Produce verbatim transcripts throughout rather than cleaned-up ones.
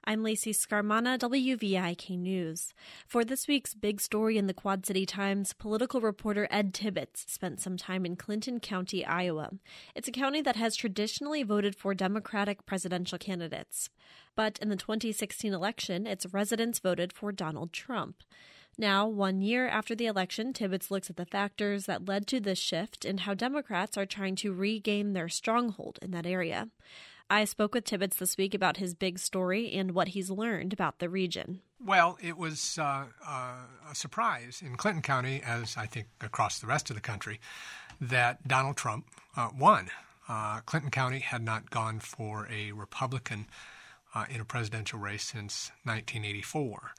I'm Lacey Scarmana, W V I K News. For this week's big story in the Quad City Times, political reporter Ed Tibbetts spent some time in Clinton County, Iowa. It's a county that has traditionally voted for Democratic presidential candidates. But in the twenty sixteen election, its residents voted for Donald Trump. Now, one year after the election, Tibbetts looks at the factors that led to this shift and how Democrats are trying to regain their stronghold in that area. I spoke with Tibbetts this week about his big story and what he's learned about the region. Well, it was uh, uh, a surprise in Clinton County, as I think across the rest of the country, that Donald Trump uh, won. Uh, Clinton County had not gone for a Republican uh, in a presidential race since nineteen eighty-four.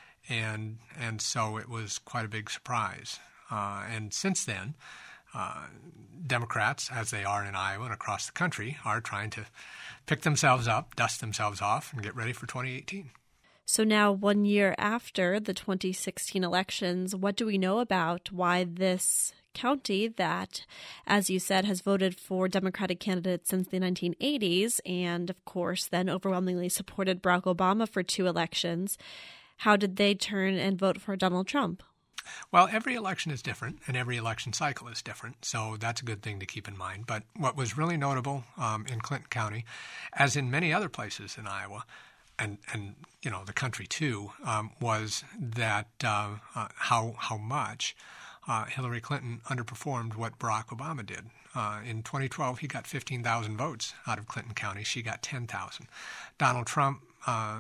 And and so it was quite a big surprise. Uh, and since then, uh, Democrats, as they are in Iowa and across the country, are trying to pick themselves up, dust themselves off, and get ready for twenty eighteen. So now, one year after the twenty sixteen elections, what do we know about why this county that, as you said, has voted for Democratic candidates since the nineteen eighties and, of course, then overwhelmingly supported Barack Obama for two elections, how did they turn and vote for Donald Trump? Well, every election is different, and every election cycle is different, so that's a good thing to keep in mind. But what was really notable um, in Clinton County, as in many other places in Iowa, and, and you know, the country too, um, was that uh, uh, how how much uh, Hillary Clinton underperformed what Barack Obama did. Uh, in twenty twelve, he got fifteen thousand votes out of Clinton County. She got ten thousand. Donald Trump uh,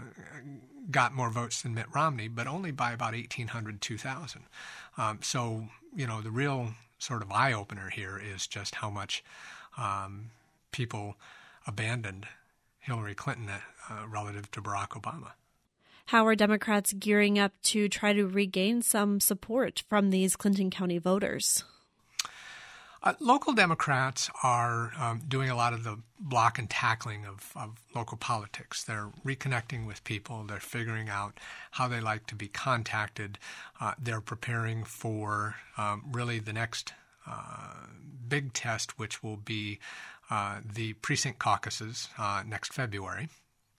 got more votes than Mitt Romney, but only by about eighteen hundred, two thousand. Um, so, you know, the real sort of eye-opener here is just how much um, people abandoned Hillary Clinton uh, relative to Barack Obama. How are Democrats gearing up to try to regain some support from these Clinton County voters? Uh, local Democrats are um, doing a lot of the block and tackling of, of local politics. They're reconnecting with people. They're figuring out how they like to be contacted. Uh, they're preparing for um, really the next uh, big test, which will be uh, the precinct caucuses uh, next February.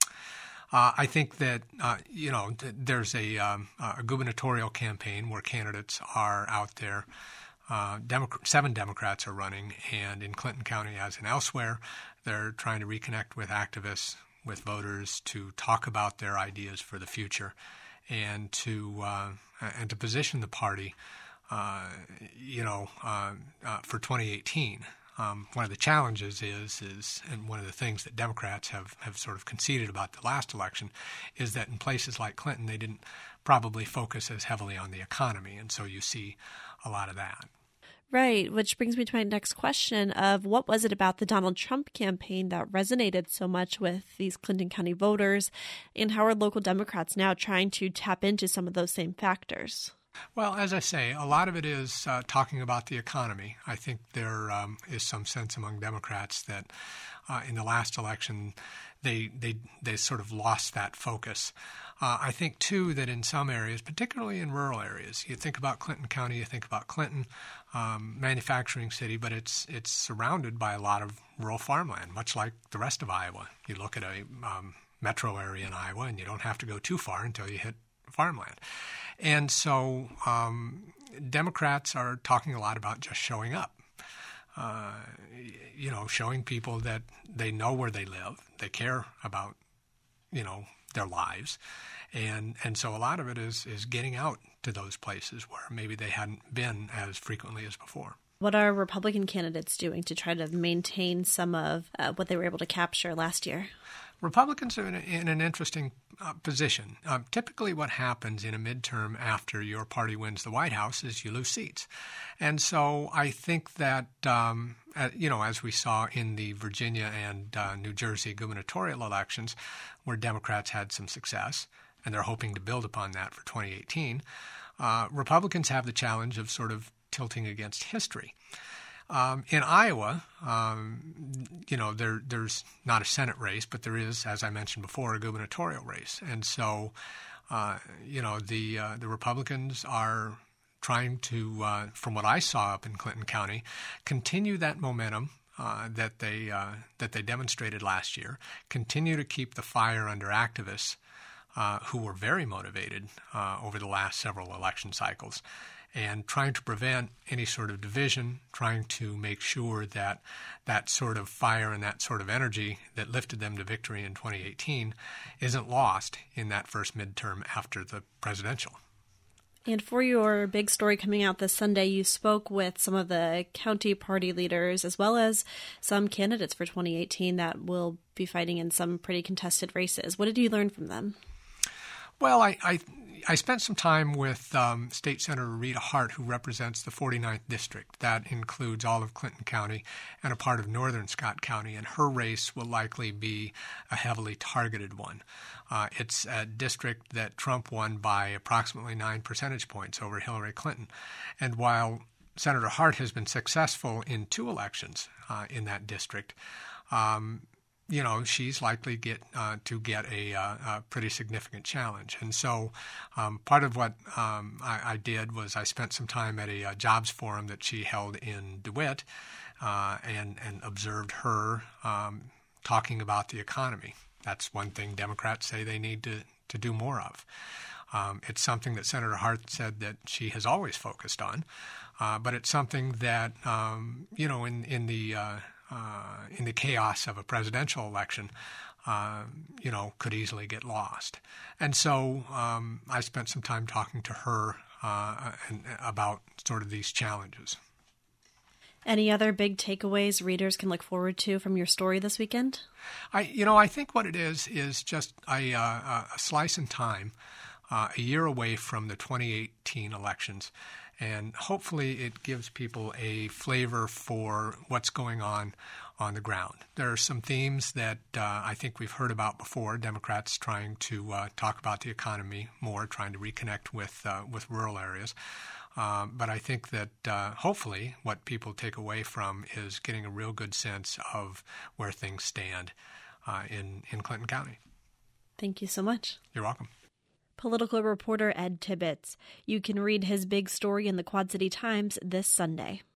Uh, I think that, uh, you know, th- there's a, um, a gubernatorial campaign where candidates are out there. Uh, Demo- seven Democrats are running, and in Clinton County, as in elsewhere, they're trying to reconnect with activists, with voters, to talk about their ideas for the future, and to uh, and to position the party, uh, you know, uh, uh, for twenty eighteen. Um, one of the challenges is, is, and one of the things that Democrats have, have sort of conceded about the last election, is that in places like Clinton, they didn't probably focus as heavily on the economy, and so you see a lot of that. Right, which brings me to my next question of what was it about the Donald Trump campaign that resonated so much with these Clinton County voters, and how are local Democrats now trying to tap into some of those same factors? Well, as I say, a lot of it is uh, talking about the economy. I think there um, is some sense among Democrats that uh, in the last election they they they sort of lost that focus. Uh, I think, too, that in some areas, particularly in rural areas, you think about Clinton County, you think about Clinton, um, manufacturing city, but it's it's surrounded by a lot of rural farmland, much like the rest of Iowa. You look at a um, metro area in Iowa, and you don't have to go too far until you hit farmland. And so um, Democrats are talking a lot about just showing up. Uh, you know, showing people that they know where they live, they care about, you know, their lives. And and so a lot of it is, is getting out to those places where maybe they hadn't been as frequently as before. What are Republican candidates doing to try to maintain some of uh, what they were able to capture last year? Republicans are in, a, in an interesting uh, position. Um, typically what happens in a midterm after your party wins the White House is you lose seats. And so I think that, um, uh, you know, as we saw in the Virginia and uh, New Jersey gubernatorial elections where Democrats had some success, and they're hoping to build upon that for twenty eighteen, uh, Republicans have the challenge of sort of tilting against history. Um, in Iowa, um, you know, there there's not a Senate race, but there is, as I mentioned before, a gubernatorial race. And so, uh, you know, the uh, the Republicans are trying to, uh, from what I saw up in Clinton County, continue that momentum uh, that they uh, that they demonstrated last year, continue to keep the fire under activists uh, who were very motivated uh, over the last several election cycles, and trying to prevent any sort of division, trying to make sure that that sort of fire and that sort of energy that lifted them to victory in twenty eighteen isn't lost in that first midterm after the presidential. And for your big story coming out this Sunday, you spoke with some of the county party leaders as well as some candidates for twenty eighteen that will be fighting in some pretty contested races. What did you learn from them? Well, I, I, I spent some time with um, State Senator Rita Hart, who represents the forty-ninth District. That includes all of Clinton County and a part of northern Scott County, and her race will likely be a heavily targeted one. Uh, it's a district that Trump won by approximately nine percentage points over Hillary Clinton. And while Senator Hart has been successful in two elections uh, in that district, um, you know, she's likely get uh, to get a, uh, a pretty significant challenge. And so um, part of what um, I, I did was I spent some time at a, a jobs forum that she held in DeWitt uh, and, and observed her um, talking about the economy. That's one thing Democrats say they need to, to do more of. Um, it's something that Senator Hart said that she has always focused on, uh, but it's something that, um, you know, in, in the uh, Uh, in the chaos of a presidential election, uh, you know, could easily get lost. And so um, I spent some time talking to her uh, and, about sort of these challenges. Any other big takeaways readers can look forward to from your story this weekend? I, you know, I think what it is is just a, uh, a slice in time, uh, a year away from the twenty eighteen elections. And hopefully it gives people a flavor for what's going on on the ground. There are some themes that uh, I think we've heard about before, Democrats trying to uh, talk about the economy more, trying to reconnect with uh, with rural areas. Um, but I think that uh, hopefully what people take away from is getting a real good sense of where things stand uh, in, in Clinton County. Thank you so much. You're welcome. Political reporter Ed Tibbetts. You can read his big story in the Quad City Times this Sunday.